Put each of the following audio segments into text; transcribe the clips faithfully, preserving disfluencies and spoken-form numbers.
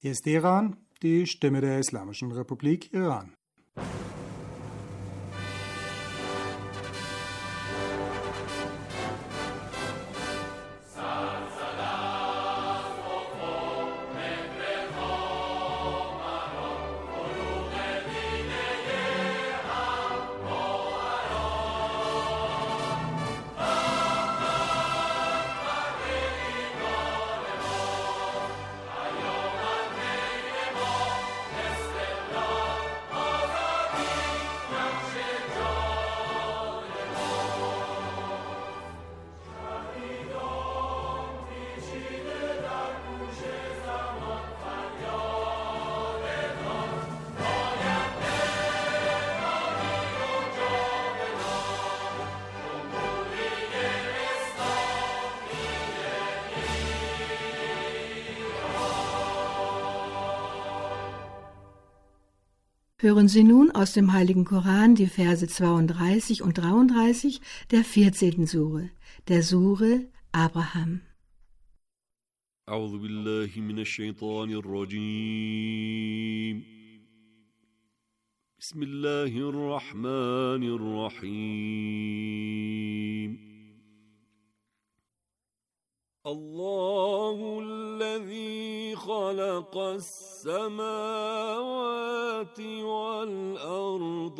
Hier ist Iran, die Stimme der Islamischen Republik Iran. Hören Sie nun aus dem Heiligen Koran die Verse zweiunddreißig und dreiunddreißig der vierzehnten Sure, der Sure Abraham. أعوذ بالله من الشيطان الرجيم بسم الله الرحمن الرحيم الله الذي خلق السماوات والأرض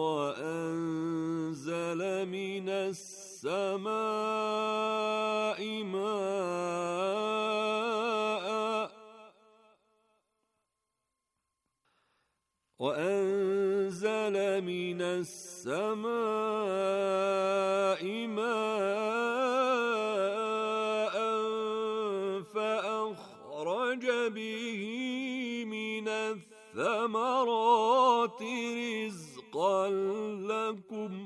وأنزل من السماء ماء وأنزل من السماء ماء فأخرج به من الثمرات رزقا لكم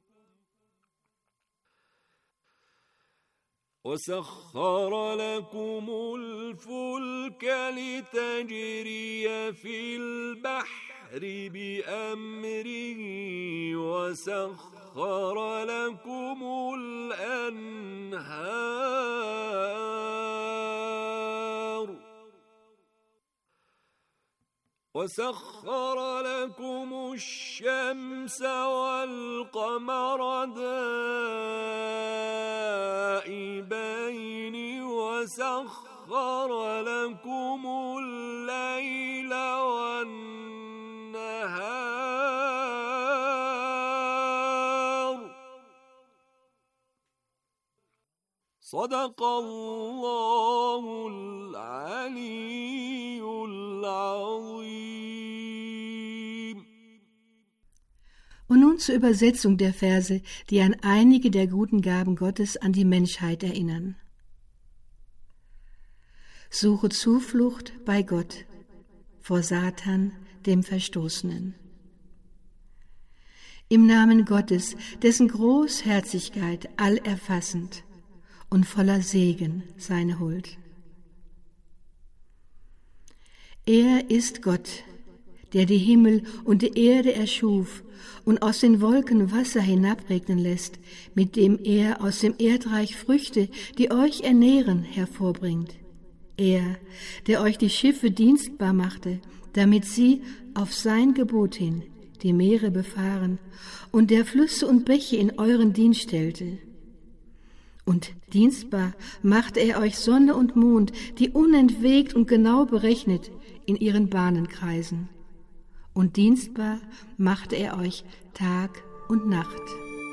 وسخر لكم الفلك لتجري في البحر بأمره وسخر لكم الأنهار وسخر لكم الشمس والقمر دائبين وسخر لكم الليل والنهار صدق الله العلي العظيم. Und nun zur Übersetzung der Verse, die an einige der guten Gaben Gottes an die Menschheit erinnern. Suche Zuflucht bei Gott vor Satan, dem Verstoßenen. Im Namen Gottes, dessen Großherzigkeit allerfassend und voller Segen seine Huld. Er ist Gott, der die Himmel und die Erde erschuf und aus den Wolken Wasser hinabregnen lässt, mit dem er aus dem Erdreich Früchte, die euch ernähren, hervorbringt. Er, der euch die Schiffe dienstbar machte, damit sie auf sein Gebot hin die Meere befahren und der Flüsse und Bäche in euren Dienst stellte. Und dienstbar machte er euch Sonne und Mond, die unentwegt und genau berechnet in ihren Bahnen kreisen. Und dienstbar machte er euch Tag und Nacht.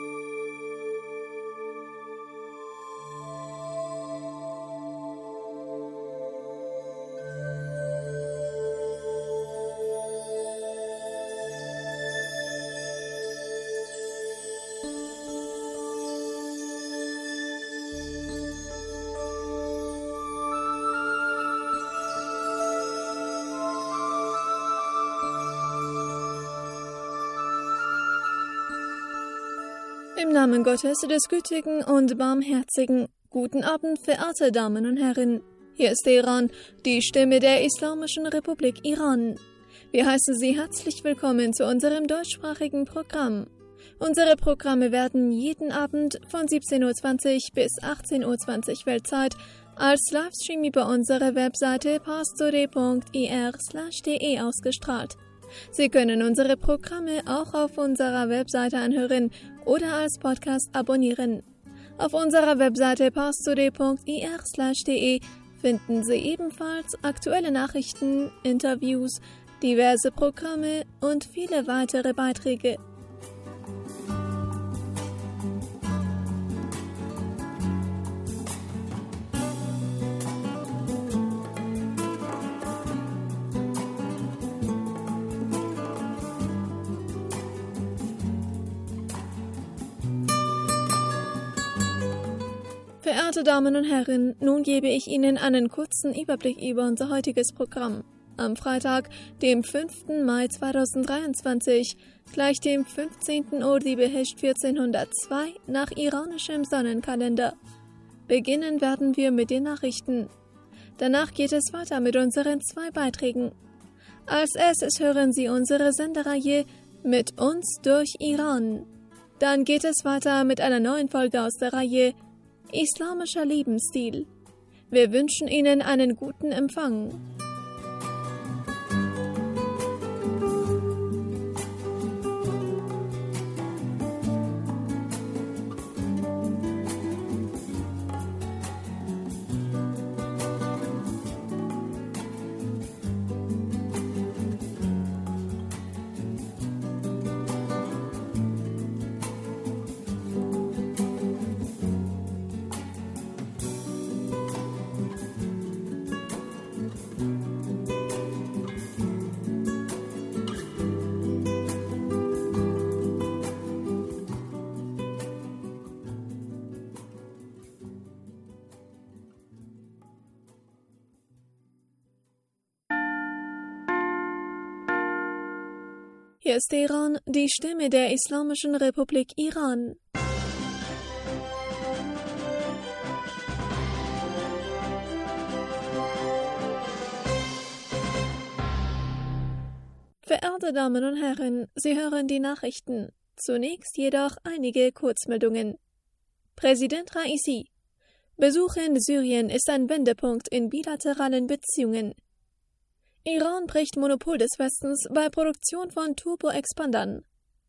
Im Namen Gottes, des Gütigen und Barmherzigen, guten Abend, verehrte Damen und Herren. Hier ist Iran, die Stimme der Islamischen Republik Iran. Wir heißen Sie herzlich willkommen zu unserem deutschsprachigen Programm. Unsere Programme werden jeden Abend von siebzehn Uhr zwanzig bis achtzehn Uhr zwanzig Weltzeit als Livestream über unsere Webseite pastore punkt ir slash de ausgestrahlt. Sie können unsere Programme auch auf unserer Webseite anhören oder als Podcast abonnieren. Auf unserer Webseite pastore punkt ir slash de finden Sie ebenfalls aktuelle Nachrichten, Interviews, diverse Programme und viele weitere Beiträge. Verehrte Damen und Herren, nun gebe ich Ihnen einen kurzen Überblick über unser heutiges Programm. Am Freitag, dem fünften Mai zweitausenddreiundzwanzig, gleich dem fünfzehnten Ordibehesht vierzehnhundertzwei nach iranischem Sonnenkalender. Beginnen werden wir mit den Nachrichten. Danach geht es weiter mit unseren zwei Beiträgen. Als erstes hören Sie unsere Sendereihe Mit uns durch Iran. Dann geht es weiter mit einer neuen Folge aus der Reihe Islamischer Lebensstil. Wir wünschen Ihnen einen guten Empfang. Hier ist Teheran, die Stimme der Islamischen Republik Iran. Verehrte Damen und Herren, Sie hören die Nachrichten. Zunächst jedoch einige Kurzmeldungen. Präsident Raisi: Besuch in Syrien ist ein Wendepunkt in bilateralen Beziehungen. Iran bricht Monopol des Westens bei Produktion von Turboexpandern.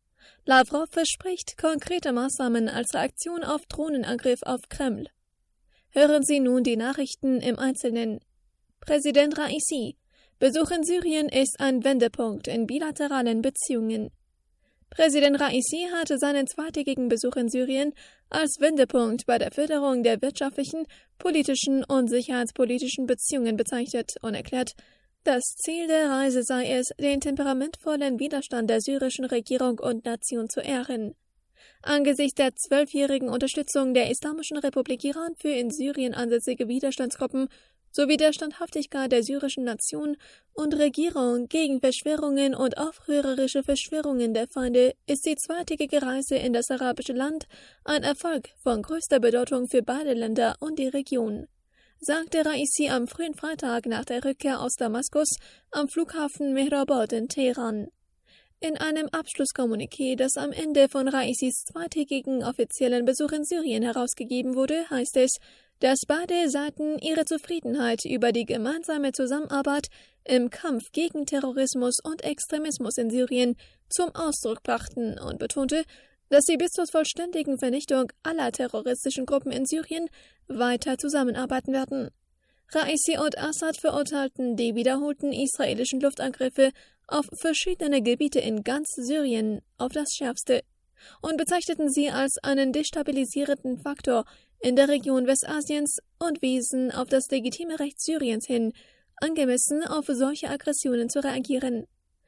Lavrov verspricht konkrete Maßnahmen als Reaktion auf Drohnenangriff auf Kreml. Hören Sie nun die Nachrichten im Einzelnen. Präsident Raisi: Besuch in Syrien ist ein Wendepunkt in bilateralen Beziehungen. Präsident Raisi hatte seinen zweitägigen Besuch in Syrien als Wendepunkt bei der Förderung der wirtschaftlichen, politischen und sicherheitspolitischen Beziehungen bezeichnet und erklärt, das Ziel der Reise sei es, den temperamentvollen Widerstand der syrischen Regierung und Nation zu ehren. Angesichts der zwölfjährigen Unterstützung der Islamischen Republik Iran für in Syrien ansässige Widerstandsgruppen sowie der Standhaftigkeit der syrischen Nation und Regierung gegen Verschwörungen und aufrührerische Verschwörungen der Feinde ist die zweitägige Reise in das arabische Land ein Erfolg von größter Bedeutung für beide Länder und die Region, sagte Raisi am frühen Freitag nach der Rückkehr aus Damaskus am Flughafen Mehrabad in Teheran. In einem Abschlusskommuniqué, das am Ende von Raisis zweitägigen offiziellen Besuch in Syrien herausgegeben wurde, heißt es, dass beide Seiten ihre Zufriedenheit über die gemeinsame Zusammenarbeit im Kampf gegen Terrorismus und Extremismus in Syrien zum Ausdruck brachten und betonte, dass sie bis zur vollständigen Vernichtung aller terroristischen Gruppen in Syrien weiter zusammenarbeiten werden. Raisi und Assad verurteilten die wiederholten israelischen Luftangriffe auf verschiedene Gebiete in ganz Syrien auf das Schärfste und bezeichneten sie als einen destabilisierenden Faktor in der Region Westasiens und wiesen auf das legitime Recht Syriens hin, angemessen auf solche Aggressionen zu reagieren.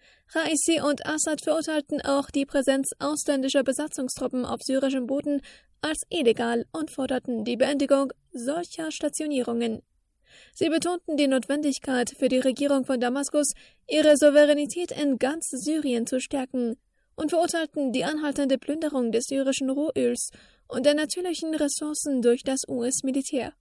Raisi und Assad verurteilten auch die Präsenz ausländischer Besatzungstruppen auf syrischem Boden als illegal und forderten die Beendigung solcher Stationierungen. Sie betonten die Notwendigkeit für die Regierung von Damaskus, ihre Souveränität in ganz Syrien zu stärken und verurteilten die anhaltende Plünderung des syrischen Rohöls und der natürlichen Ressourcen durch das U S-Militär.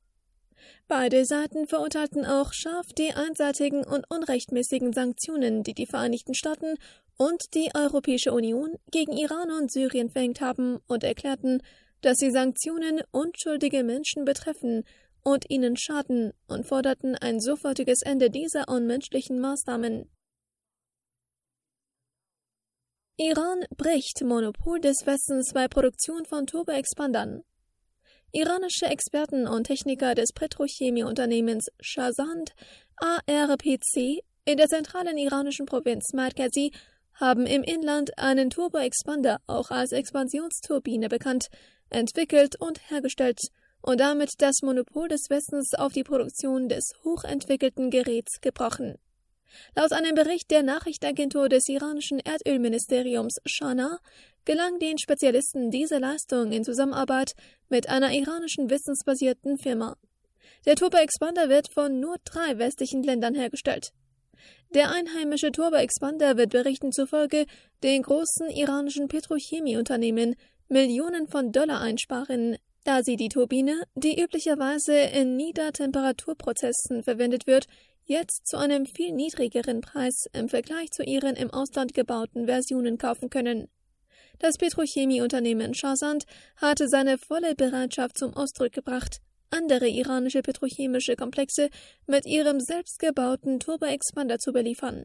Beide Seiten verurteilten auch scharf die einseitigen und unrechtmäßigen Sanktionen, die die Vereinigten Staaten und die Europäische Union gegen Iran und Syrien verhängt haben und erklärten, dass die Sanktionen unschuldige Menschen betreffen und ihnen schaden und forderten ein sofortiges Ende dieser unmenschlichen Maßnahmen. Iran bricht Monopol des Westens bei Produktion von Turboexpandern. Iranische Experten und Techniker des Petrochemieunternehmens Shahzand A R P C in der zentralen iranischen Provinz Markazi haben im Inland einen Turboexpander, auch als Expansionsturbine bekannt, entwickelt und hergestellt und damit das Monopol des Westens auf die Produktion des hochentwickelten Geräts gebrochen. Laut einem Bericht der Nachrichtenagentur des iranischen Erdölministeriums Shana gelang den Spezialisten diese Leistung in Zusammenarbeit mit einer iranischen wissensbasierten Firma. Der Turboexpander wird von nur drei westlichen Ländern hergestellt. Der einheimische Turboexpander wird Berichten zufolge den großen iranischen Petrochemieunternehmen Millionen von Dollar einsparen, da sie die Turbine, die üblicherweise in Niedertemperaturprozessen verwendet wird, jetzt zu einem viel niedrigeren Preis im Vergleich zu ihren im Ausland gebauten Versionen kaufen können. Das Petrochemieunternehmen Shahzand hatte seine volle Bereitschaft zum Ausdruck gebracht, andere iranische petrochemische Komplexe mit ihrem selbstgebauten Turboexpander zu beliefern.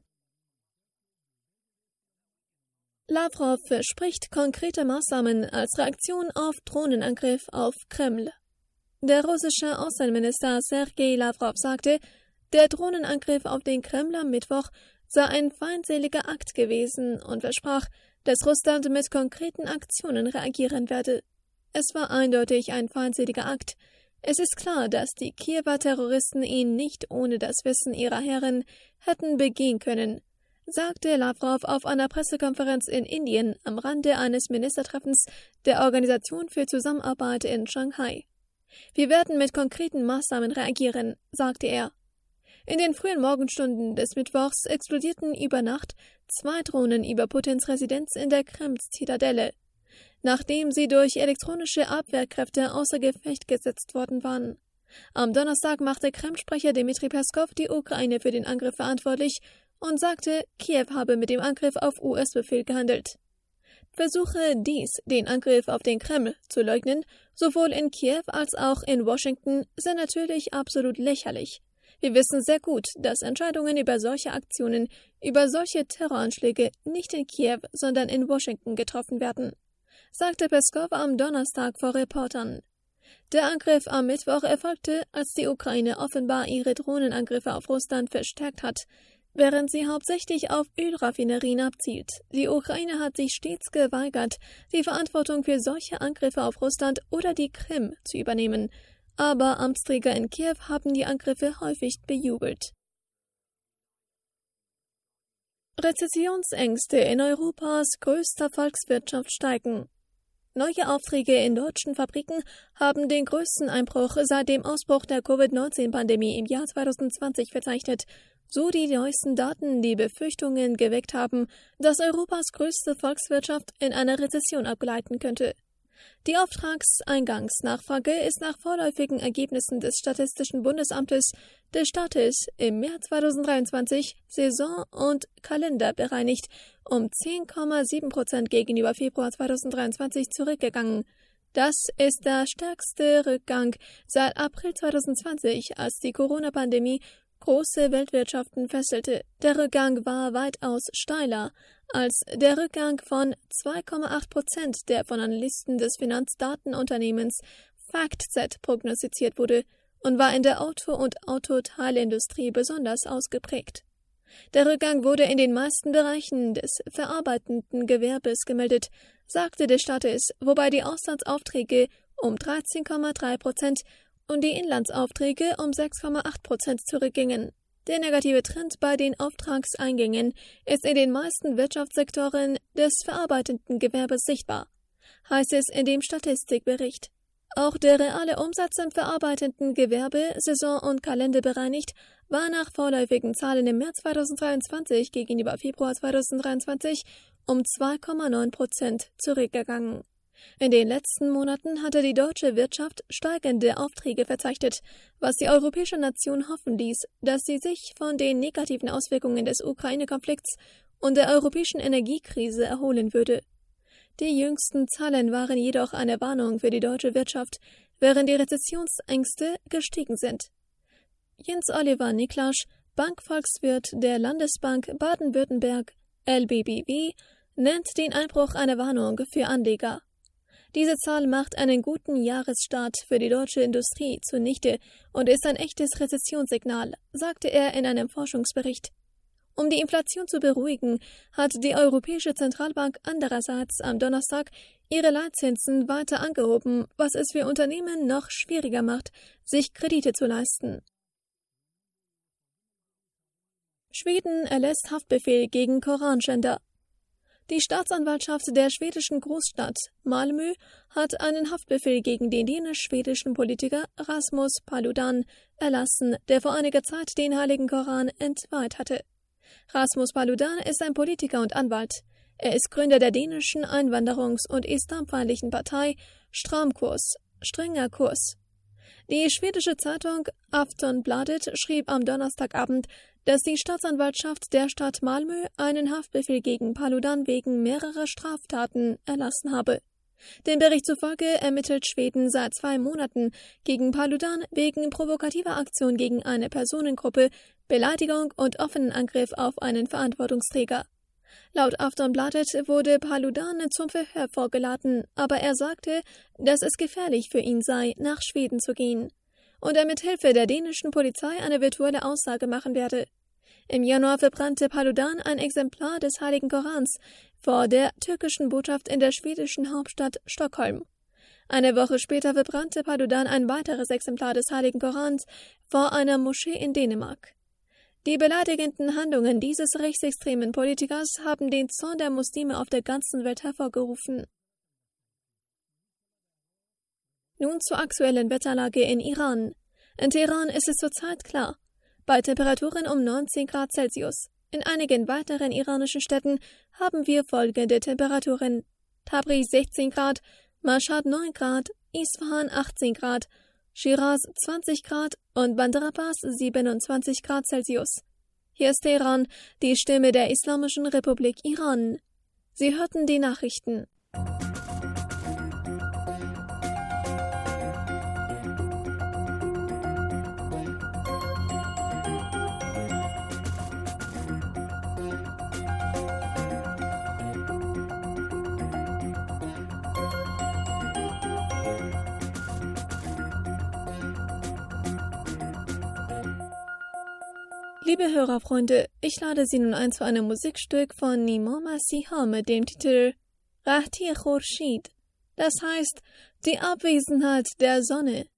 Lavrov verspricht konkrete Maßnahmen als Reaktion auf Drohnenangriff auf Kreml. Der russische Außenminister Sergei Lavrov sagte, der Drohnenangriff auf den Kreml am Mittwoch sei ein feindseliger Akt gewesen und versprach, dass Russland mit konkreten Aktionen reagieren werde. Es war eindeutig ein feindseliger Akt. Es ist klar, dass die Kiewer Terroristen ihn nicht ohne das Wissen ihrer Herren hätten begehen können, sagte Lavrov auf einer Pressekonferenz in Indien am Rande eines Ministertreffens der Organisation für Zusammenarbeit in Shanghai. Wir werden mit konkreten Maßnahmen reagieren, sagte er. In den frühen Morgenstunden des Mittwochs explodierten über Nacht zwei Drohnen über Putins Residenz in der Kreml-Zitadelle, nachdem sie durch elektronische Abwehrkräfte außer Gefecht gesetzt worden waren. Am Donnerstag machte Kreml-Sprecher Dmitri Peskov die Ukraine für den Angriff verantwortlich und sagte, Kiew habe mit dem Angriff auf U S-Befehl gehandelt. Versuche dies, den Angriff auf den Kreml, zu leugnen, sowohl in Kiew als auch in Washington, sind natürlich absolut lächerlich. Wir wissen sehr gut, dass Entscheidungen über solche Aktionen, über solche Terroranschläge nicht in Kiew, sondern in Washington getroffen werden, sagte Peskov am Donnerstag vor Reportern. Der Angriff am Mittwoch erfolgte, als die Ukraine offenbar ihre Drohnenangriffe auf Russland verstärkt hat, während sie hauptsächlich auf Ölraffinerien abzielt. Die Ukraine hat sich stets geweigert, die Verantwortung für solche Angriffe auf Russland oder die Krim zu übernehmen, aber Amtsträger in Kiew haben die Angriffe häufig bejubelt. Rezessionsängste in Europas größter Volkswirtschaft steigen. Neue Aufträge in deutschen Fabriken haben den größten Einbruch seit dem Ausbruch der Covid neunzehn Pandemie im Jahr zwanzig zwanzig verzeichnet, so die neuesten Daten, die Befürchtungen geweckt haben, dass Europas größte Volkswirtschaft in eine Rezession abgleiten könnte. Die Auftragseingangsnachfrage ist nach vorläufigen Ergebnissen des Statistischen Bundesamtes des Staates im März zwanzig dreiundzwanzig saison- und kalenderbereinigt um zehn Komma sieben Prozent gegenüber Februar zwanzig dreiundzwanzig zurückgegangen. Das ist der stärkste Rückgang seit April zwanzig zwanzig, als die Corona-Pandemie große Weltwirtschaften fesselte. Der Rückgang war weitaus steiler als der Rückgang von zwei Komma acht Prozent, der von Analysten des Finanzdatenunternehmens FactSet prognostiziert wurde und war in der Auto- und Autoteilindustrie besonders ausgeprägt. Der Rückgang wurde in den meisten Bereichen des verarbeitenden Gewerbes gemeldet, sagte der Staates, wobei die Auslandsaufträge um dreizehn Komma drei Prozent und die Inlandsaufträge um sechs Komma acht Prozent zurückgingen. Der negative Trend bei den Auftragseingängen ist in den meisten Wirtschaftssektoren des verarbeitenden Gewerbes sichtbar, heißt es in dem Statistikbericht. Auch der reale Umsatz im verarbeitenden Gewerbe, saison- und kalenderbereinigt, war nach vorläufigen Zahlen im März zwanzig dreiundzwanzig gegenüber Februar zwanzig dreiundzwanzig um zwei Komma neun Prozent zurückgegangen. In den letzten Monaten hatte die deutsche Wirtschaft steigende Aufträge verzeichnet, was die europäische Nation hoffen ließ, dass sie sich von den negativen Auswirkungen des Ukraine-Konflikts und der europäischen Energiekrise erholen würde. Die jüngsten Zahlen waren jedoch eine Warnung für die deutsche Wirtschaft, während die Rezessionsängste gestiegen sind. Jens Oliver Niklasch, Bankvolkswirt der Landesbank Baden-Württemberg, L B B W, nennt den Einbruch eine Warnung für Anleger. Diese Zahl macht einen guten Jahresstart für die deutsche Industrie zunichte und ist ein echtes Rezessionssignal, sagte er in einem Forschungsbericht. Um die Inflation zu beruhigen, hat die Europäische Zentralbank andererseits am Donnerstag ihre Leitzinsen weiter angehoben, was es für Unternehmen noch schwieriger macht, sich Kredite zu leisten. Schweden erlässt Haftbefehl gegen Koranschänder. Die Staatsanwaltschaft der schwedischen Großstadt Malmö hat einen Haftbefehl gegen den dänisch-schwedischen Politiker Rasmus Paludan erlassen, der vor einiger Zeit den Heiligen Koran entweiht hatte. Rasmus Paludan ist ein Politiker und Anwalt. Er ist Gründer der dänischen einwanderungs- und islamfeindlichen Partei Stramkurs, strenger Kurs. Die schwedische Zeitung Aftonbladet schrieb am Donnerstagabend, dass die Staatsanwaltschaft der Stadt Malmö einen Haftbefehl gegen Paludan wegen mehrerer Straftaten erlassen habe. Dem Bericht zufolge ermittelt Schweden seit zwei Monaten gegen Paludan wegen provokativer Aktion gegen eine Personengruppe, Beleidigung und offenen Angriff auf einen Verantwortungsträger. Laut Aftonbladet wurde Paludan zum Verhör vorgeladen, aber er sagte, dass es gefährlich für ihn sei, nach Schweden zu gehen und er mit Hilfe der dänischen Polizei eine virtuelle Aussage machen werde. Im Januar verbrannte Paludan ein Exemplar des Heiligen Korans vor der türkischen Botschaft in der schwedischen Hauptstadt Stockholm. Eine Woche später verbrannte Paludan ein weiteres Exemplar des Heiligen Korans vor einer Moschee in Dänemark. Die beleidigenden Handlungen dieses rechtsextremen Politikers haben den Zorn der Muslime auf der ganzen Welt hervorgerufen. Nun zur aktuellen Wetterlage in Iran. In Teheran ist es zurzeit klar, bei Temperaturen um neunzehn Grad Celsius. In einigen weiteren iranischen Städten haben wir folgende Temperaturen: Tabriz sechzehn Grad, Mashhad neun Grad, Isfahan achtzehn Grad, Shiraz zwanzig Grad und Bandar Abbas siebenundzwanzig Grad Celsius. Hier ist Teheran, die Stimme der Islamischen Republik Iran. Sie hörten die Nachrichten. Liebe Hörerfreunde, ich lade Sie nun ein zu einem Musikstück von Nima Masiha mit dem Titel Rahti Khorshid, das heißt die Abwesenheit der Sonne.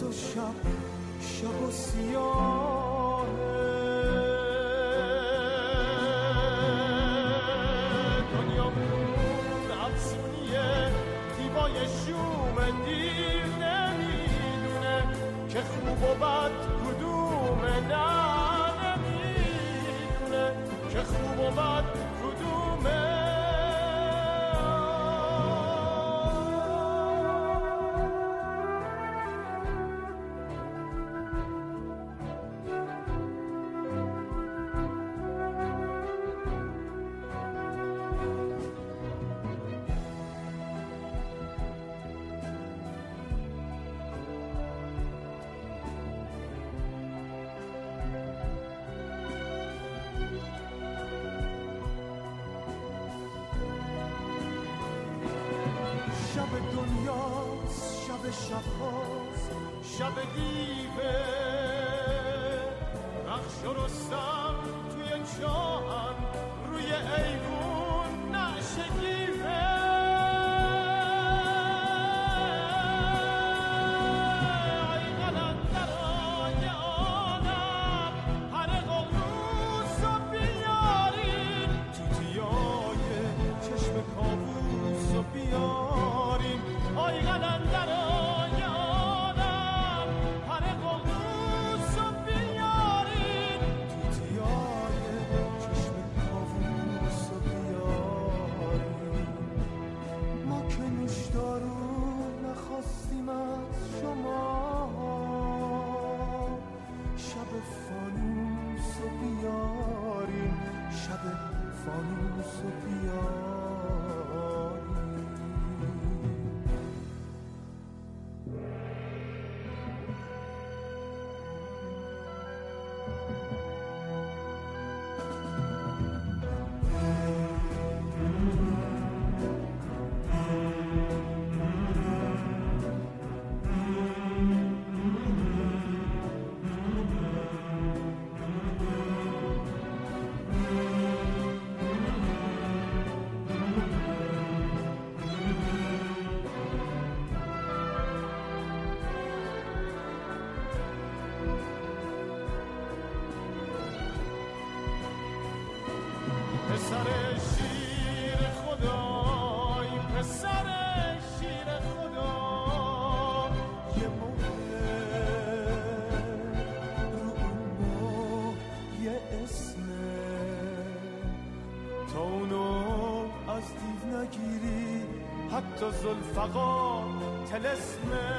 روز و شب شب و سیاه دنیا مون افسونیه دیبای شوم دیر نمیدونه که خوب و بد کدومه نه نمیدونه که خوب و بد کدومه شب دنیاست شب شبهاست شب دیوه نقش و رستم توی چاهم روی ایوون نشگیفه ای قلندرای آدم هر قلوس و بیارین توتیای چشم کابوس و بیارین آی قلندرای آدم هر قلوس و بیارین توتیای چشم کابوس و بیارین ما که نوشدارو نخواستیم از شما شب فانوس و بیارین شب فانوس و بیارین پسر شیر خدای پسر شیر خدا یه موقع رو اون یه اسمه تا اونو از دیو نگیری حتی زلفقار تلسمه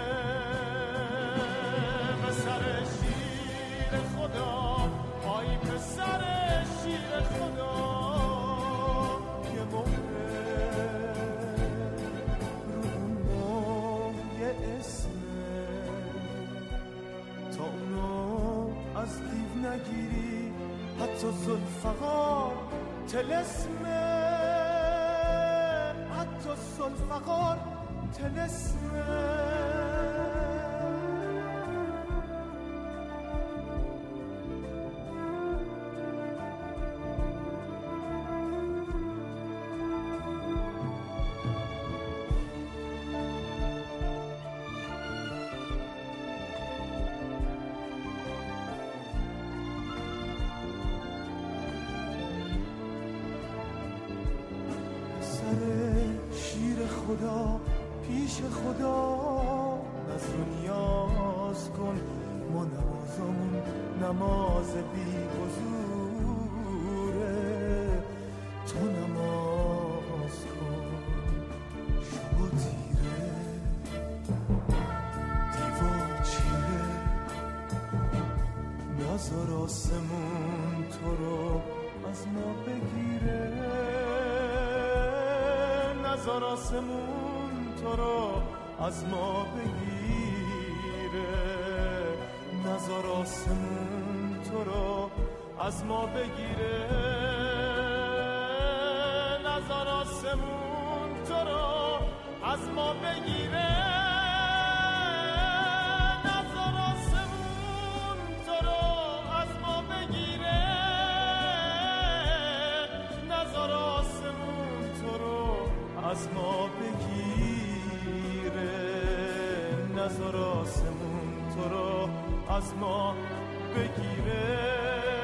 پسر شیر خدا آی پسر شیر خدا از دیو نگیری حتی زلفقار تلسمه حتی زلفقار تلسمه شیر خدا پیش خدا نظر و نیاز کن ما نمازمون نماز بی حضوره تو نماز کن شب و تیره دیوار چیره نظر آسمون تو رو از ما بگیره نظر آسمون تو رو از ما بگیره نظر آسمون تو رو از ما بگیره نظر آسمون تو رو از ما بگیره نظر آسمون تو رو از ما بگیره نظر آسمون تو رو از ما بگیره نظر آسمون تو از ما بگیره.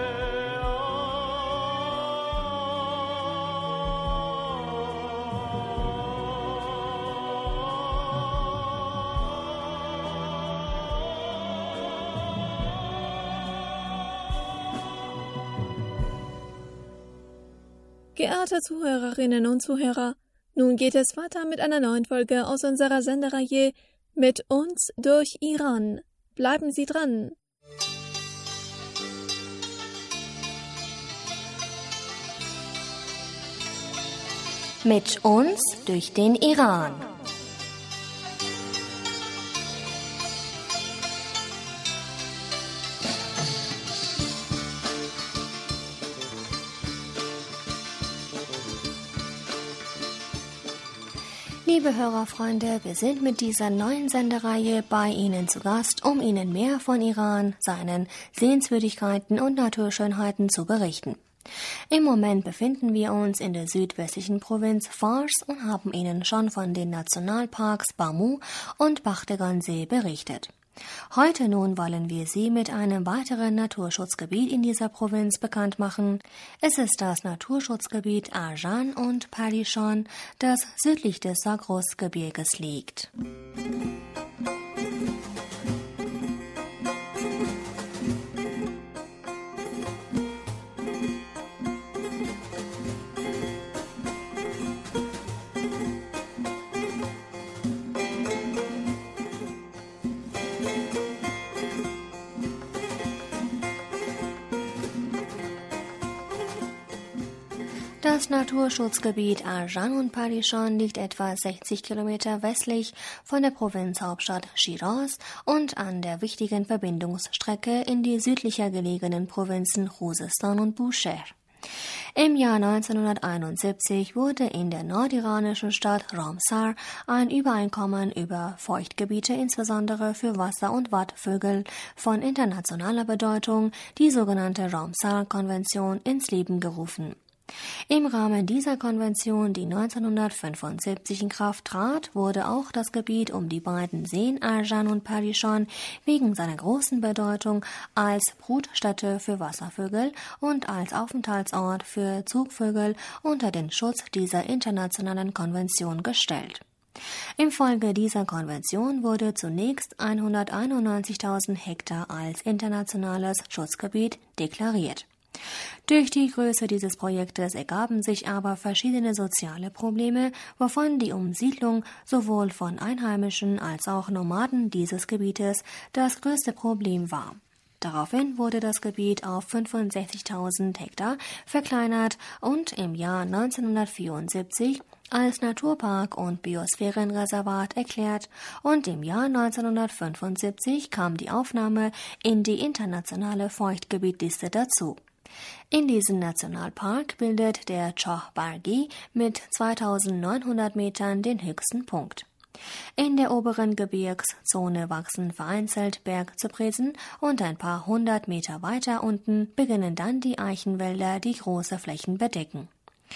Geehrte Zuhörerinnen und Zuhörer, nun geht es weiter mit einer neuen Folge aus unserer Sendereihe Mit uns durch Iran. Bleiben Sie dran! Mit uns durch den Iran. Liebe Hörerfreunde, wir sind mit dieser neuen Sendereihe bei Ihnen zu Gast, um Ihnen mehr von Iran, seinen Sehenswürdigkeiten und Naturschönheiten zu berichten. Im Moment befinden wir uns in der südwestlichen Provinz Fars und haben Ihnen schon von den Nationalparks Bamu und Bakhtegansee berichtet. Heute nun wollen wir Sie mit einem weiteren Naturschutzgebiet in dieser Provinz bekannt machen. Es ist das Naturschutzgebiet Arjan und Parishon, das südlich des Zagros-Gebirges liegt. Das Naturschutzgebiet Arjan und Parishon liegt etwa sechzig Kilometer westlich von der Provinzhauptstadt Shiraz und an der wichtigen Verbindungsstrecke in die südlicher gelegenen Provinzen Khuzestan und Bushehr. Im Jahr neunzehnhunderteinundsiebzig wurde in der nordiranischen Stadt Ramsar ein Übereinkommen über Feuchtgebiete, insbesondere für Wasser- und Wattvögel, von internationaler Bedeutung, die sogenannte Ramsar-Konvention, ins Leben gerufen. Im Rahmen dieser Konvention, die neunzehnhundertfünfundsiebzig in Kraft trat, wurde auch das Gebiet um die beiden Seen Arjan und Parishon wegen seiner großen Bedeutung als Brutstätte für Wasservögel und als Aufenthaltsort für Zugvögel unter den Schutz dieser internationalen Konvention gestellt. Infolge dieser Konvention wurde zunächst hunderteinundneunzigtausend Hektar als internationales Schutzgebiet deklariert. Durch die Größe dieses Projektes ergaben sich aber verschiedene soziale Probleme, wovon die Umsiedlung sowohl von Einheimischen als auch Nomaden dieses Gebietes das größte Problem war. Daraufhin wurde das Gebiet auf fünfundsechzigtausend Hektar verkleinert und im Jahr neunzehnhundertvierundsiebzig als Naturpark und Biosphärenreservat erklärt und im Jahr neunzehnhundertfünfundsiebzig kam die Aufnahme in die internationale Feuchtgebietliste dazu. In diesem Nationalpark bildet der Choh Bargi mit zweitausendneunhundert Metern den höchsten Punkt. In der oberen Gebirgszone wachsen vereinzelt Bergzypressen und ein paar hundert Meter weiter unten beginnen dann die Eichenwälder, die große Flächen bedecken.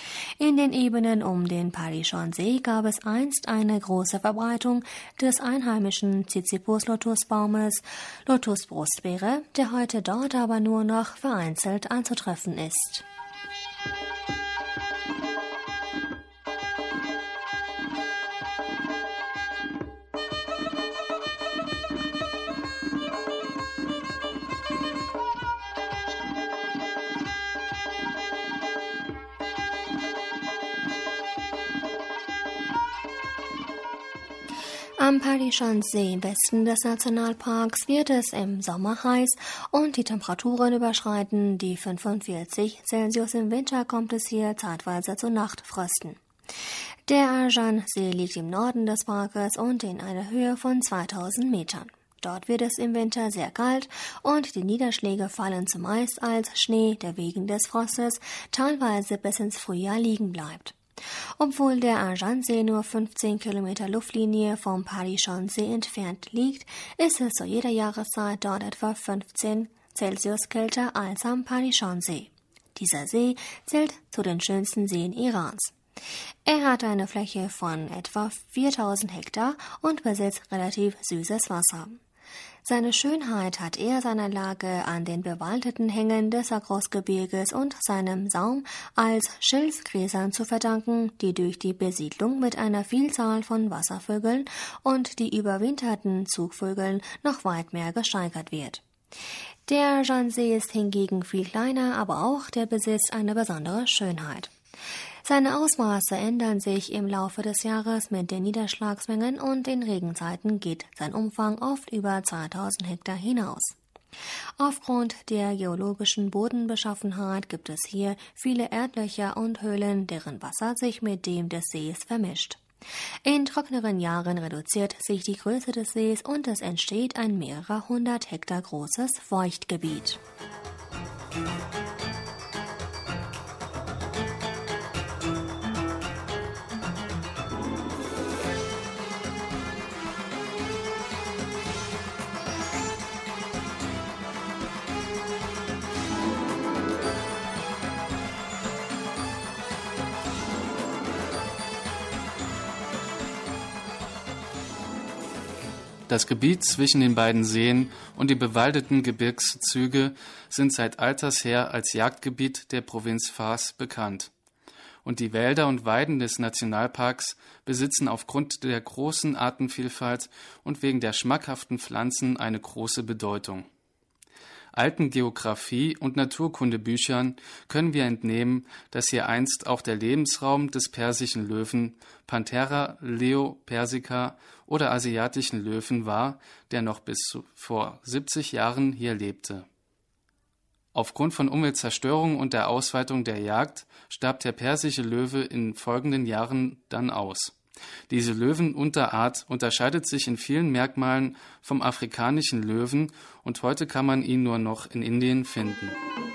In den Ebenen um den Parishon-See gab es einst eine große Verbreitung des einheimischen Ziziphus-Lotusbaumes Lotusbrustbeere, der heute dort aber nur noch vereinzelt anzutreffen ist. Am Parishon-See im Westen des Nationalparks wird es im Sommer heiß und die Temperaturen überschreiten die fünfundvierzig Celsius. Im Winter kommt es hier zeitweise zu Nachtfrösten. Der Arjan-See liegt im Norden des Parkes und in einer Höhe von zweitausend Metern. Dort wird es im Winter sehr kalt und die Niederschläge fallen zumeist als Schnee, der wegen des Frostes teilweise bis ins Frühjahr liegen bleibt. Obwohl der Arjan-See nur fünfzehn Kilometer Luftlinie vom Parishon-See entfernt liegt, ist es zu jeder Jahreszeit dort etwa fünfzehn Celsius kälter als am Parishon-See. Dieser See zählt zu den schönsten Seen Irans. Er hat eine Fläche von etwa viertausend Hektar und besitzt relativ süßes Wasser. Seine Schönheit hat er seiner Lage an den bewaldeten Hängen des Zagros-Gebirges und seinem Saum als Schilfgräsern zu verdanken, die durch die Besiedlung mit einer Vielzahl von Wasservögeln und die überwinterten Zugvögeln noch weit mehr gesteigert wird. Der Jansee ist hingegen viel kleiner, aber auch der besitzt eine besondere Schönheit. Seine Ausmaße ändern sich im Laufe des Jahres mit den Niederschlagsmengen und den Regenzeiten geht sein Umfang oft über zweitausend Hektar hinaus. Aufgrund der geologischen Bodenbeschaffenheit gibt es hier viele Erdlöcher und Höhlen, deren Wasser sich mit dem des Sees vermischt. In trockneren Jahren reduziert sich die Größe des Sees und es entsteht ein mehrere hundert Hektar großes Feuchtgebiet. Das Gebiet zwischen den beiden Seen und die bewaldeten Gebirgszüge sind seit alters her als Jagdgebiet der Provinz Fars bekannt. Und die Wälder und Weiden des Nationalparks besitzen aufgrund der großen Artenvielfalt und wegen der schmackhaften Pflanzen eine große Bedeutung. Alten Geographie- und Naturkundebüchern können wir entnehmen, dass hier einst auch der Lebensraum des persischen Löwen, Panthera leo persica oder asiatischen Löwen war, der noch bis vor siebzig Jahren hier lebte. Aufgrund von Umweltzerstörung und der Ausweitung der Jagd starb der persische Löwe in folgenden Jahren dann aus. Diese Löwenunterart unterscheidet sich in vielen Merkmalen vom afrikanischen Löwen und heute kann man ihn nur noch in Indien finden.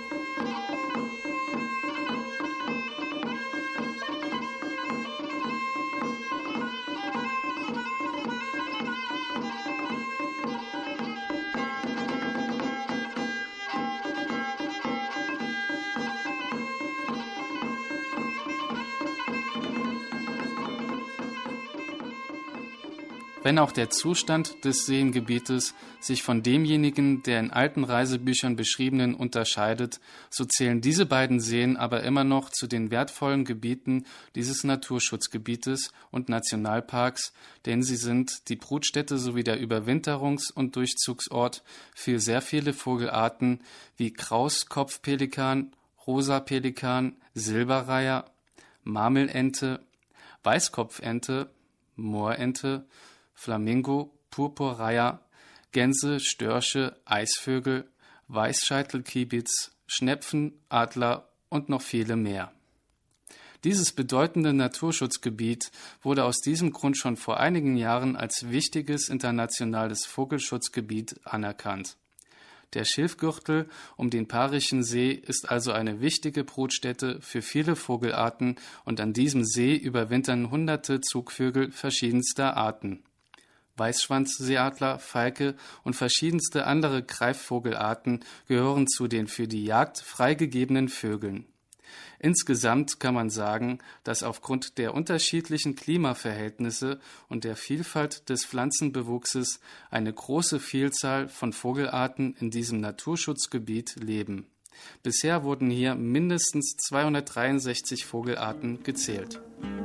Wenn auch der Zustand des Seengebietes sich von demjenigen der in alten Reisebüchern beschriebenen unterscheidet, so zählen diese beiden Seen aber immer noch zu den wertvollen Gebieten dieses Naturschutzgebietes und Nationalparks, denn sie sind die Brutstätte sowie der Überwinterungs- und Durchzugsort für sehr viele Vogelarten wie Krauskopfpelikan, Rosapelikan, Silberreiher, Marmelente, Weißkopfente, Moorente, Flamingo, Purpurreiher, Gänse, Störche, Eisvögel, Weißscheitelkiebitz, Schnepfen, Adler und noch viele mehr. Dieses bedeutende Naturschutzgebiet wurde aus diesem Grund schon vor einigen Jahren als wichtiges internationales Vogelschutzgebiet anerkannt. Der Schilfgürtel um den Parischen See ist also eine wichtige Brutstätte für viele Vogelarten und an diesem See überwintern hunderte Zugvögel verschiedenster Arten. Weißschwanzseeadler, Falke und verschiedenste andere Greifvogelarten gehören zu den für die Jagd freigegebenen Vögeln. Insgesamt kann man sagen, dass aufgrund der unterschiedlichen Klimaverhältnisse und der Vielfalt des Pflanzenbewuchses eine große Vielzahl von Vogelarten in diesem Naturschutzgebiet leben. Bisher wurden hier mindestens zweihundertdreiundsechzig Vogelarten gezählt.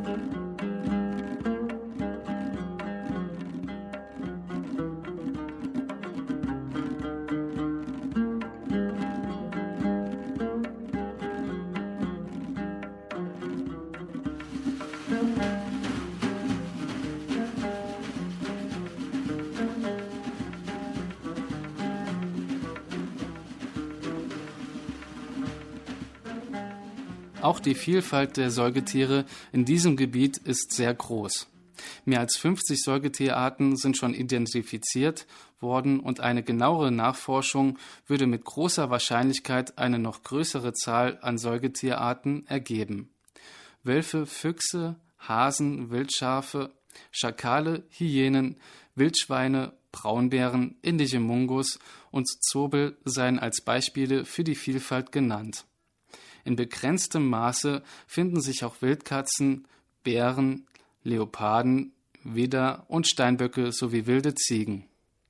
Auch die Vielfalt der Säugetiere in diesem Gebiet ist sehr groß. Mehr als fünfzig Säugetierarten sind schon identifiziert worden und eine genauere Nachforschung würde mit großer Wahrscheinlichkeit eine noch größere Zahl an Säugetierarten ergeben. Wölfe, Füchse, Hasen, Wildschafe, Schakale, Hyänen, Wildschweine, Braunbären, indische Mungos und Zobel seien als Beispiele für die Vielfalt genannt. In begrenztem Maße finden sich auch Wildkatzen, Bären, Leoparden, Widder und Steinböcke sowie wilde Ziegen.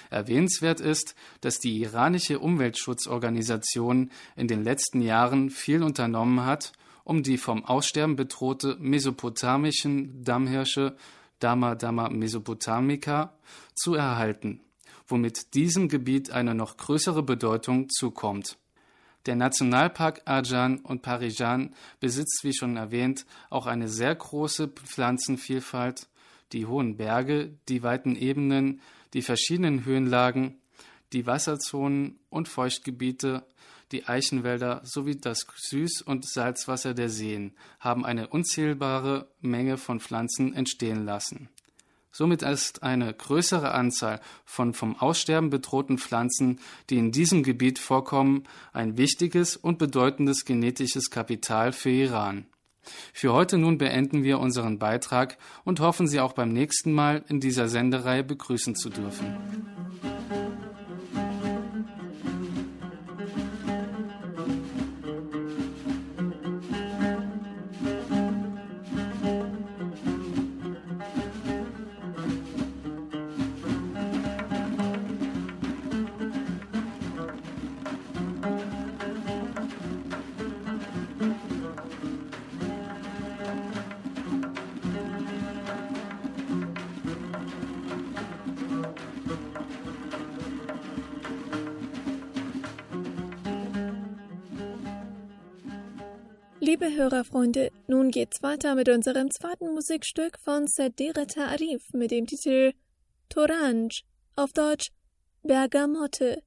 Erwähnenswert ist, dass die iranische Umweltschutzorganisation in den letzten Jahren viel unternommen hat, um die vom Aussterben bedrohte mesopotamischen Dammhirsche Dama Dama mesopotamica zu erhalten, womit diesem Gebiet eine noch größere Bedeutung zukommt. Der Nationalpark Arjan und Parijan besitzt, wie schon erwähnt, auch eine sehr große Pflanzenvielfalt. Die hohen Berge, die weiten Ebenen, die verschiedenen Höhenlagen, die Wasserzonen und Feuchtgebiete, die Eichenwälder sowie das Süß- und Salzwasser der Seen haben eine unzählbare Menge von Pflanzen entstehen lassen. Somit ist eine größere Anzahl von vom Aussterben bedrohten Pflanzen, die in diesem Gebiet vorkommen, ein wichtiges und bedeutendes genetisches Kapital für Iran. Für heute nun beenden wir unseren Beitrag und hoffen, Sie auch beim nächsten Mal in dieser Sendereihe begrüßen zu dürfen. Liebe Hörerfreunde, nun geht's weiter mit unserem zweiten Musikstück von Sedire Ta'arif mit dem Titel Toranj, auf Deutsch Bergamotte.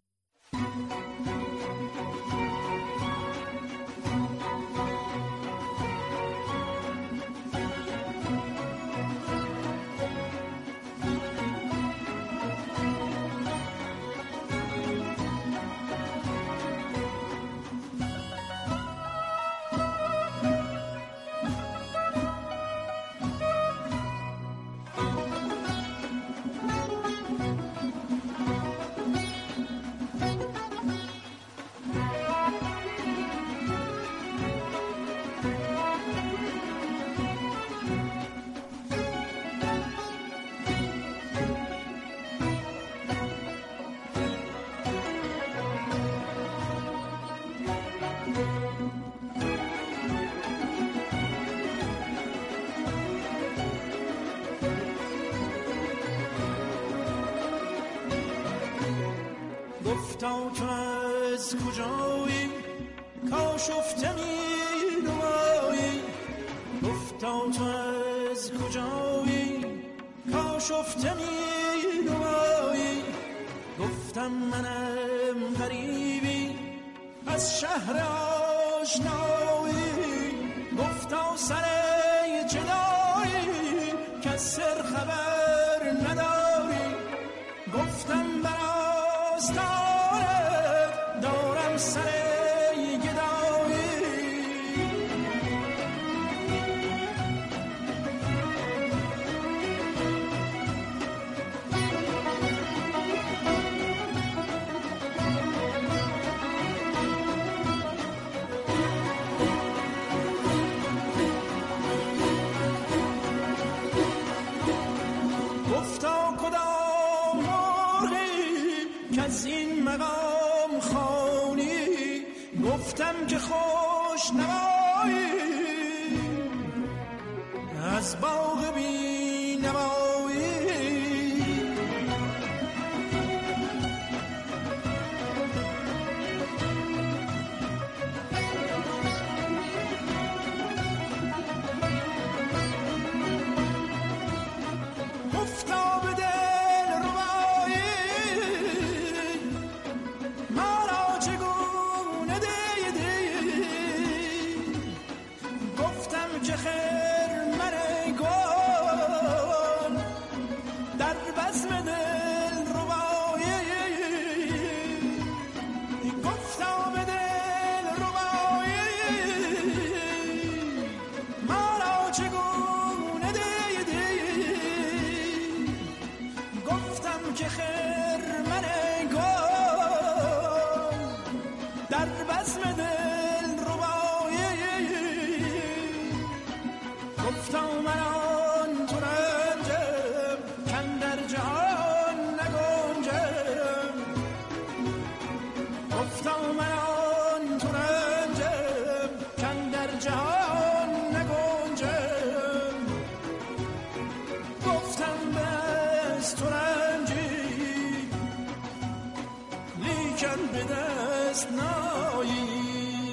گفتا تو از کجایی کاشفته می نمایی گفتا تو از کجایی کاشفته می نمایی گفتم منم غریبی از شهر آشنایی گفتا سر جدایی که سر خبر نداری گفتم براستانت دارم سر گدایی گفتا کدام مرغی که از این مقام خوانی گفتم که خوش نمایی از باغ بی نمایی گفتا به دل ربایی مرا چگونه دیدی گفتم که خرمن گل در بزم دل ربایی گفتا به دل ربایی مرا چگونه دیدی گفتم که خرمن گل در بزم دل ربایی گفتم من آن ترنجم کن در جهان نگنجم گفتم بس تو رنجی لیکن به دست نایی.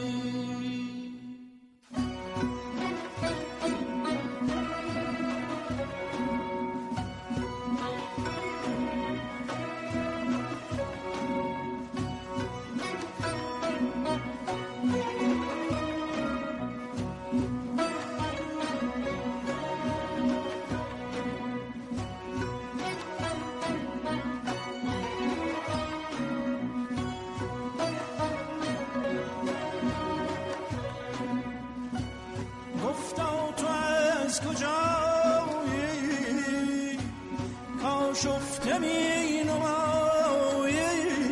شفته می نمایی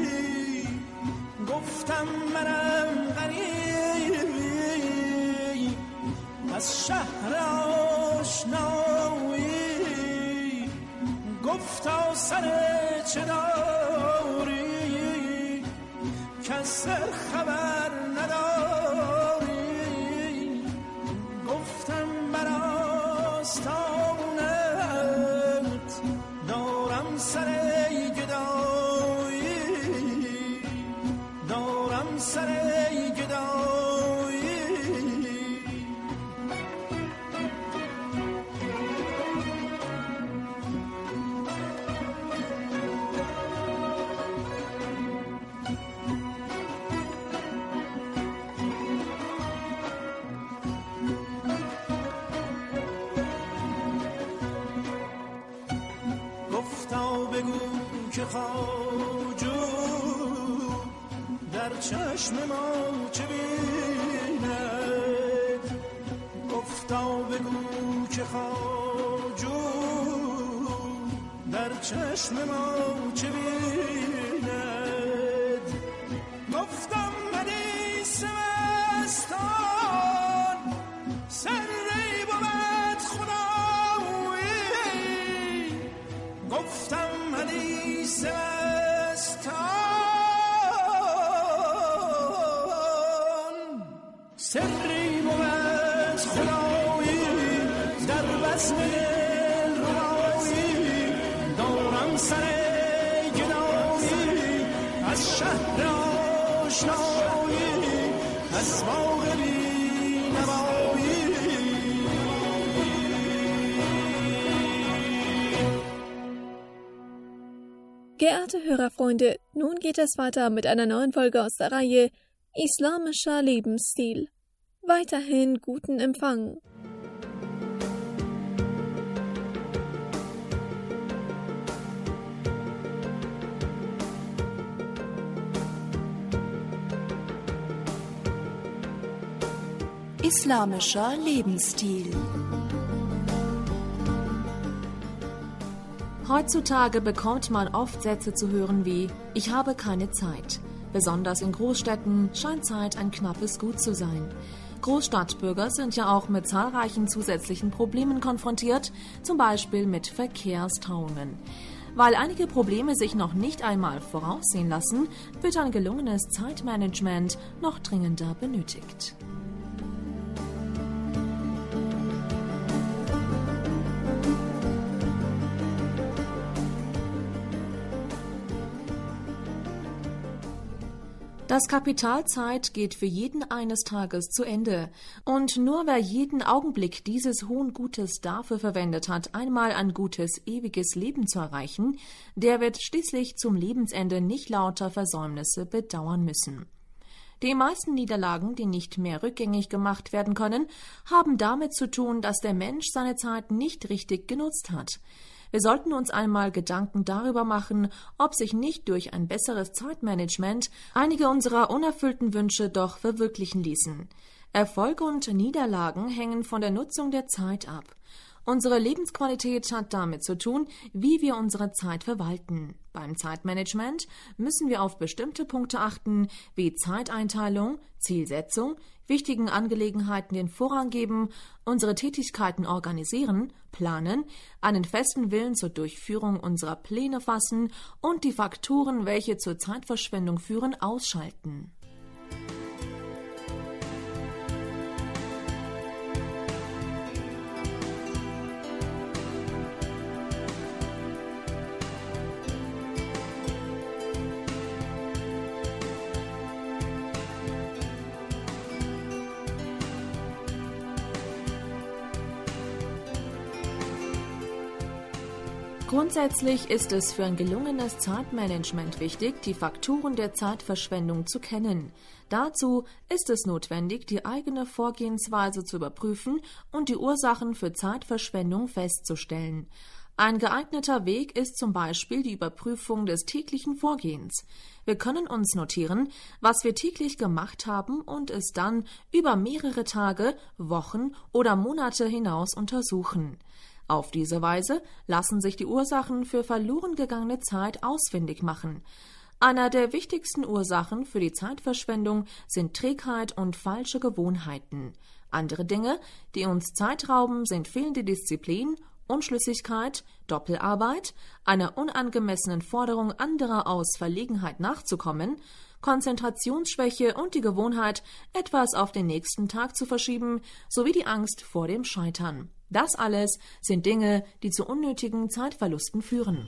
گفتم منم غریب از شهر آشنایی گفتا سر چه داری که از سر خبر نداری گفتم براستانت سر گدایی دارم سر گدایی. گفتا بگو که خواجو در چشم ما چه بیند گفتا بگو که خواجو در چشم ما چه بیند گفتم حدیث مستان سری بود خدایی گفتم حدیث مستان سری بود خدایی در بزم دل روایی دارم سر گدایی از شهر آشنایی از باغ بینوایی. Geehrte Hörerfreunde, nun geht es weiter mit einer neuen Folge aus der Reihe Islamischer Lebensstil. Weiterhin guten Empfang. Islamischer Lebensstil. Heutzutage bekommt man oft Sätze zu hören wie „Ich habe keine Zeit“. Besonders in Großstädten scheint Zeit ein knappes Gut zu sein. Großstadtbürger sind ja auch mit zahlreichen zusätzlichen Problemen konfrontiert, zum Beispiel mit Verkehrstauungen. Weil einige Probleme sich noch nicht einmal voraussehen lassen, wird ein gelungenes Zeitmanagement noch dringender benötigt. Das Kapital Zeit geht für jeden eines Tages zu Ende. Und nur wer jeden Augenblick dieses hohen Gutes dafür verwendet hat, einmal ein gutes, ewiges Leben zu erreichen, der wird schließlich zum Lebensende nicht lauter Versäumnisse bedauern müssen. Die meisten Niederlagen, die nicht mehr rückgängig gemacht werden können, haben damit zu tun, dass der Mensch seine Zeit nicht richtig genutzt hat. Wir sollten uns einmal Gedanken darüber machen, ob sich nicht durch ein besseres Zeitmanagement einige unserer unerfüllten Wünsche doch verwirklichen ließen. Erfolge und Niederlagen hängen von der Nutzung der Zeit ab. Unsere Lebensqualität hat damit zu tun, wie wir unsere Zeit verwalten. Beim Zeitmanagement müssen wir auf bestimmte Punkte achten, wie Zeiteinteilung, Zielsetzung, wichtigen Angelegenheiten den Vorrang geben, unsere Tätigkeiten organisieren, planen, einen festen Willen zur Durchführung unserer Pläne fassen und die Faktoren, welche zur Zeitverschwendung führen, ausschalten. Grundsätzlich ist es für ein gelungenes Zeitmanagement wichtig, die Faktoren der Zeitverschwendung zu kennen. Dazu ist es notwendig, die eigene Vorgehensweise zu überprüfen und die Ursachen für Zeitverschwendung festzustellen. Ein geeigneter Weg ist zum Beispiel die Überprüfung des täglichen Vorgehens. Wir können uns notieren, was wir täglich gemacht haben und es dann über mehrere Tage, Wochen oder Monate hinaus untersuchen. Auf diese Weise lassen sich die Ursachen für verloren gegangene Zeit ausfindig machen. Einer der wichtigsten Ursachen für die Zeitverschwendung sind Trägheit und falsche Gewohnheiten. Andere Dinge, die uns Zeit rauben, sind fehlende Disziplin, Unschlüssigkeit, Doppelarbeit, einer unangemessenen Forderung anderer aus Verlegenheit nachzukommen, Konzentrationsschwäche und die Gewohnheit, etwas auf den nächsten Tag zu verschieben, sowie die Angst vor dem Scheitern. Das alles sind Dinge, die zu unnötigen Zeitverlusten führen.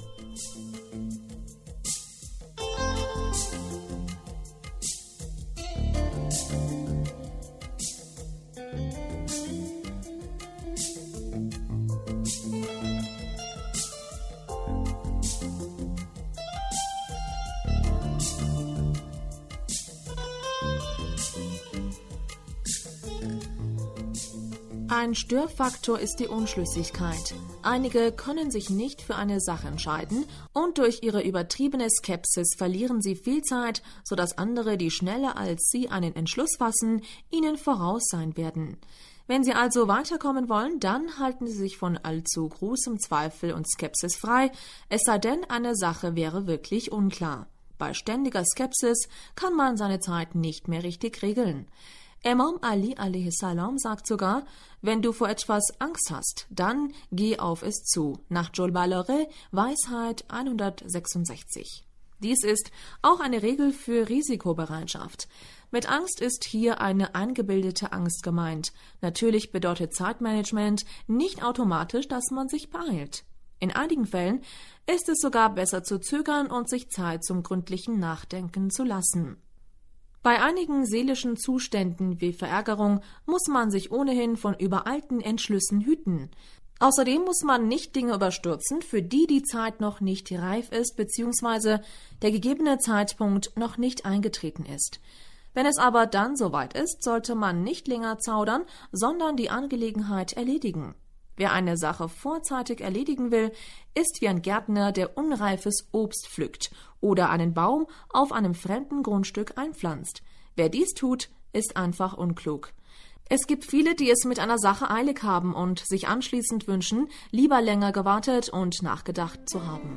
Ein Störfaktor ist die Unschlüssigkeit. Einige können sich nicht für eine Sache entscheiden und durch ihre übertriebene Skepsis verlieren sie viel Zeit, sodass andere, die schneller als sie einen Entschluss fassen, ihnen voraus sein werden. Wenn Sie also weiterkommen wollen, dann halten Sie sich von allzu großem Zweifel und Skepsis frei, es sei denn, eine Sache wäre wirklich unklar. Bei ständiger Skepsis kann man seine Zeit nicht mehr richtig regeln. Imam Ali alaihi salam sagt sogar, wenn du vor etwas Angst hast, dann geh auf es zu. Nach Joel Balore, Weisheit hundertsechsundsechzig. Dies ist auch eine Regel für Risikobereitschaft. Mit Angst ist hier eine eingebildete Angst gemeint. Natürlich bedeutet Zeitmanagement nicht automatisch, dass man sich beeilt. In einigen Fällen ist es sogar besser zu zögern und sich Zeit zum gründlichen Nachdenken zu lassen. Bei einigen seelischen Zuständen wie Verärgerung muss man sich ohnehin von übereilten Entschlüssen hüten. Außerdem muss man nicht Dinge überstürzen, für die die Zeit noch nicht reif ist bzw. der gegebene Zeitpunkt noch nicht eingetreten ist. Wenn es aber dann soweit ist, sollte man nicht länger zaudern, sondern die Angelegenheit erledigen. Wer eine Sache vorzeitig erledigen will, ist wie ein Gärtner, der unreifes Obst pflückt oder einen Baum auf einem fremden Grundstück einpflanzt. Wer dies tut, ist einfach unklug. Es gibt viele, die es mit einer Sache eilig haben und sich anschließend wünschen, lieber länger gewartet und nachgedacht zu haben.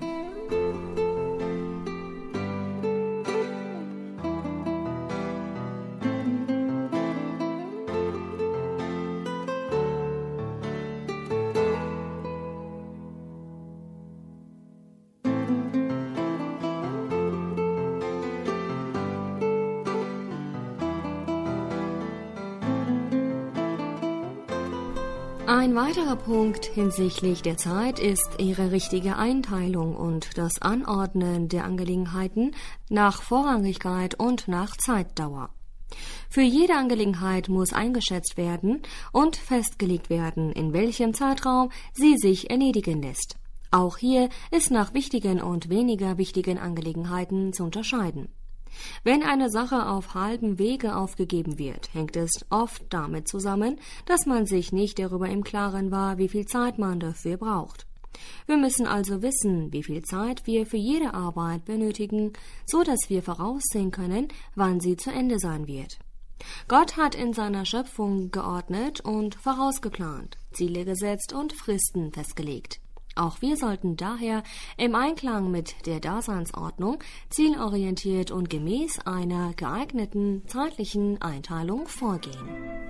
Ein weiterer Punkt hinsichtlich der Zeit ist ihre richtige Einteilung und das Anordnen der Angelegenheiten nach Vorrangigkeit und nach Zeitdauer. Für jede Angelegenheit muss eingeschätzt werden und festgelegt werden, in welchem Zeitraum sie sich erledigen lässt. Auch hier ist nach wichtigen und weniger wichtigen Angelegenheiten zu unterscheiden. Wenn eine Sache auf halbem Wege aufgegeben wird, hängt es oft damit zusammen, dass man sich nicht darüber im Klaren war, wie viel Zeit man dafür braucht. Wir müssen also wissen, wie viel Zeit wir für jede Arbeit benötigen, so dass wir voraussehen können, wann sie zu Ende sein wird. Gott hat in seiner Schöpfung geordnet und vorausgeplant, Ziele gesetzt und Fristen festgelegt. Auch wir sollten daher im Einklang mit der Daseinsordnung zielorientiert und gemäß einer geeigneten zeitlichen Einteilung vorgehen.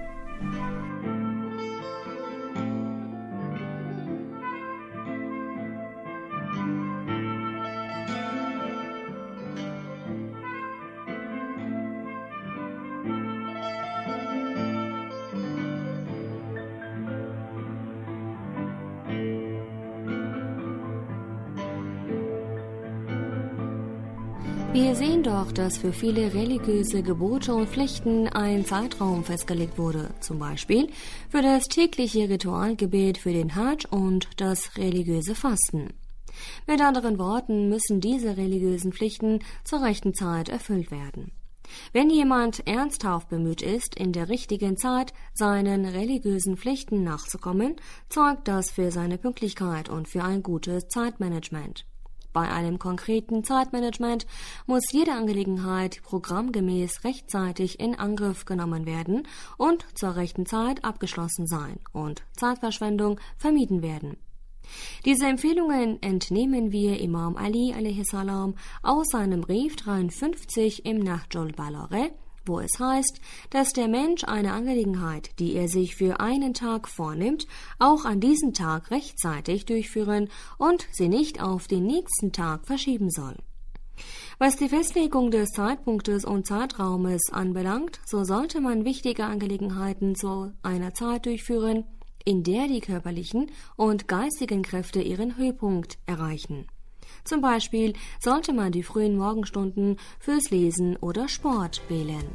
Wir sehen doch, dass für viele religiöse Gebote und Pflichten ein Zeitraum festgelegt wurde, zum Beispiel für das tägliche Ritualgebet für den Hadsch und das religiöse Fasten. Mit anderen Worten müssen diese religiösen Pflichten zur rechten Zeit erfüllt werden. Wenn jemand ernsthaft bemüht ist, in der richtigen Zeit seinen religiösen Pflichten nachzukommen, zeugt das für seine Pünktlichkeit und für ein gutes Zeitmanagement. Bei einem konkreten Zeitmanagement muss jede Angelegenheit programmgemäß rechtzeitig in Angriff genommen werden und zur rechten Zeit abgeschlossen sein und Zeitverschwendung vermieden werden. Diese Empfehlungen entnehmen wir Imam Ali alaihi salam aus seinem Brief dreiundfünfzig im Nahjul Balagha, wo es heißt, dass der Mensch eine Angelegenheit, die er sich für einen Tag vornimmt, auch an diesem Tag rechtzeitig durchführen und sie nicht auf den nächsten Tag verschieben soll. Was die Festlegung des Zeitpunktes und Zeitraumes anbelangt, so sollte man wichtige Angelegenheiten zu einer Zeit durchführen, in der die körperlichen und geistigen Kräfte ihren Höhepunkt erreichen. Zum Beispiel sollte man die frühen Morgenstunden fürs Lesen oder Sport wählen.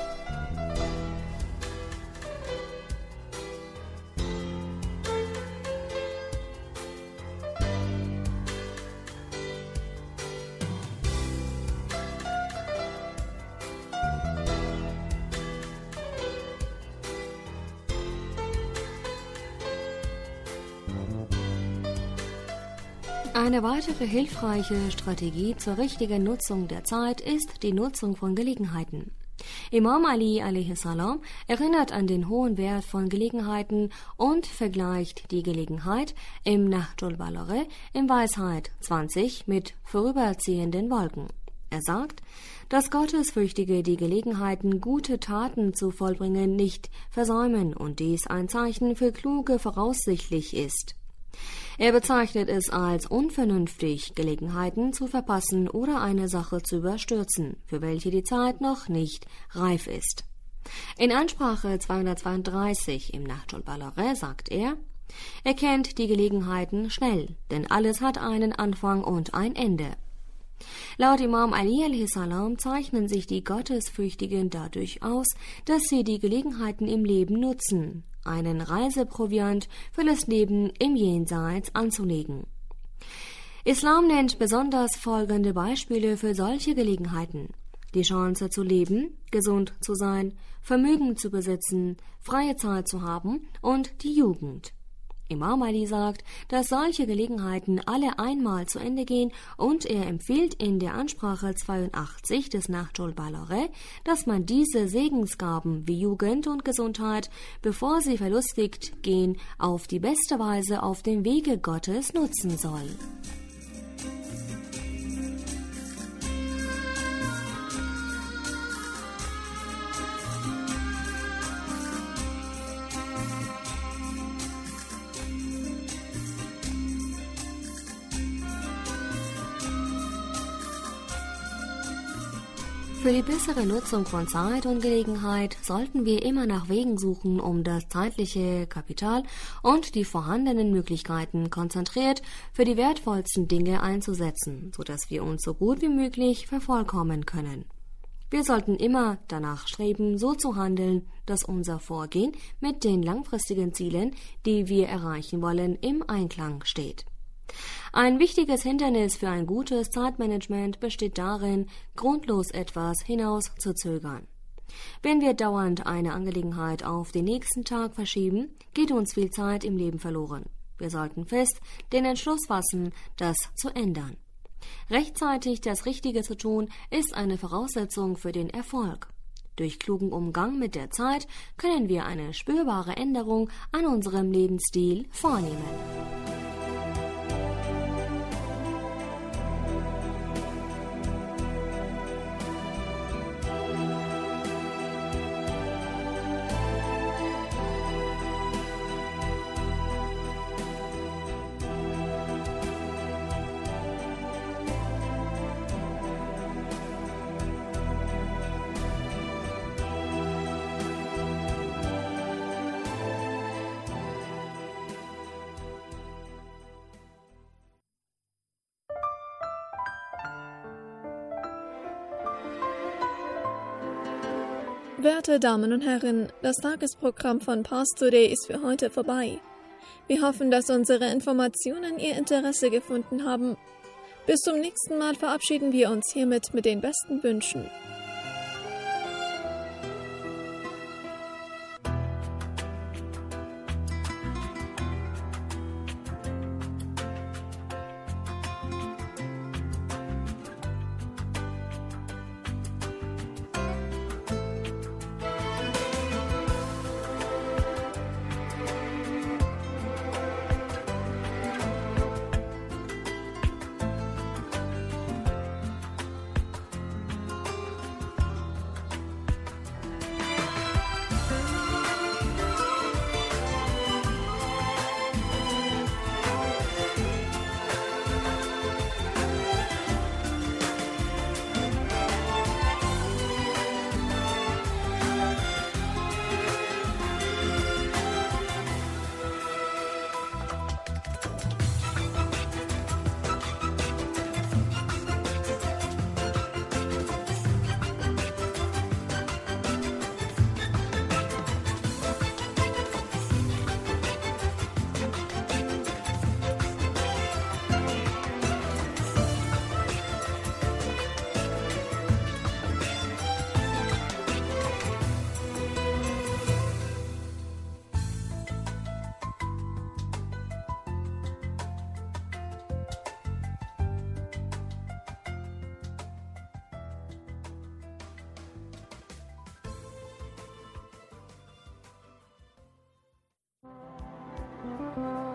Eine weitere hilfreiche Strategie zur richtigen Nutzung der Zeit ist die Nutzung von Gelegenheiten. Imam Ali alaihi salam erinnert an den hohen Wert von Gelegenheiten und vergleicht die Gelegenheit im Nahjul Balagha in Weisheit zwanzig mit vorüberziehenden Wolken. Er sagt, dass Gottesfürchtige die Gelegenheiten, gute Taten zu vollbringen, nicht versäumen und dies ein Zeichen für Kluge voraussichtlich ist. Er bezeichnet es als unvernünftig, Gelegenheiten zu verpassen oder eine Sache zu überstürzen, für welche die Zeit noch nicht reif ist. In Ansprache zweihundertzweiunddreißig im Nahjul Balagha sagt er, er kennt die Gelegenheiten schnell, denn alles hat einen Anfang und ein Ende. Laut Imam Ali alaihi salam zeichnen sich die Gottesfürchtigen dadurch aus, dass sie die Gelegenheiten im Leben nutzen, einen Reiseproviant für das Leben im Jenseits anzulegen. Islam nennt besonders folgende Beispiele für solche Gelegenheiten: die Chance zu leben, gesund zu sein, Vermögen zu besitzen, freie Zeit zu haben und die Jugend. Imam Ali sagt, dass solche Gelegenheiten alle einmal zu Ende gehen und er empfiehlt in der Ansprache zweiundachtzig des Nahjul Balagha, dass man diese Segensgaben wie Jugend und Gesundheit, bevor sie verlustigt gehen, auf die beste Weise auf dem Wege Gottes nutzen soll. Für die bessere Nutzung von Zeit und Gelegenheit sollten wir immer nach Wegen suchen, um das zeitliche Kapital und die vorhandenen Möglichkeiten konzentriert für die wertvollsten Dinge einzusetzen, sodass wir uns so gut wie möglich vervollkommen können. Wir sollten immer danach streben, so zu handeln, dass unser Vorgehen mit den langfristigen Zielen, die wir erreichen wollen, im Einklang steht. Ein wichtiges Hindernis für ein gutes Zeitmanagement besteht darin, grundlos etwas hinauszuzögern. Wenn wir dauernd eine Angelegenheit auf den nächsten Tag verschieben, geht uns viel Zeit im Leben verloren. Wir sollten fest den Entschluss fassen, das zu ändern. Rechtzeitig das Richtige zu tun, ist eine Voraussetzung für den Erfolg. Durch klugen Umgang mit der Zeit können wir eine spürbare Änderung an unserem Lebensstil vornehmen. Werte Damen und Herren, das Tagesprogramm von Pars Today ist für heute vorbei. Wir hoffen, dass unsere Informationen Ihr Interesse gefunden haben. Bis zum nächsten Mal verabschieden wir uns hiermit mit den besten Wünschen. Thank you.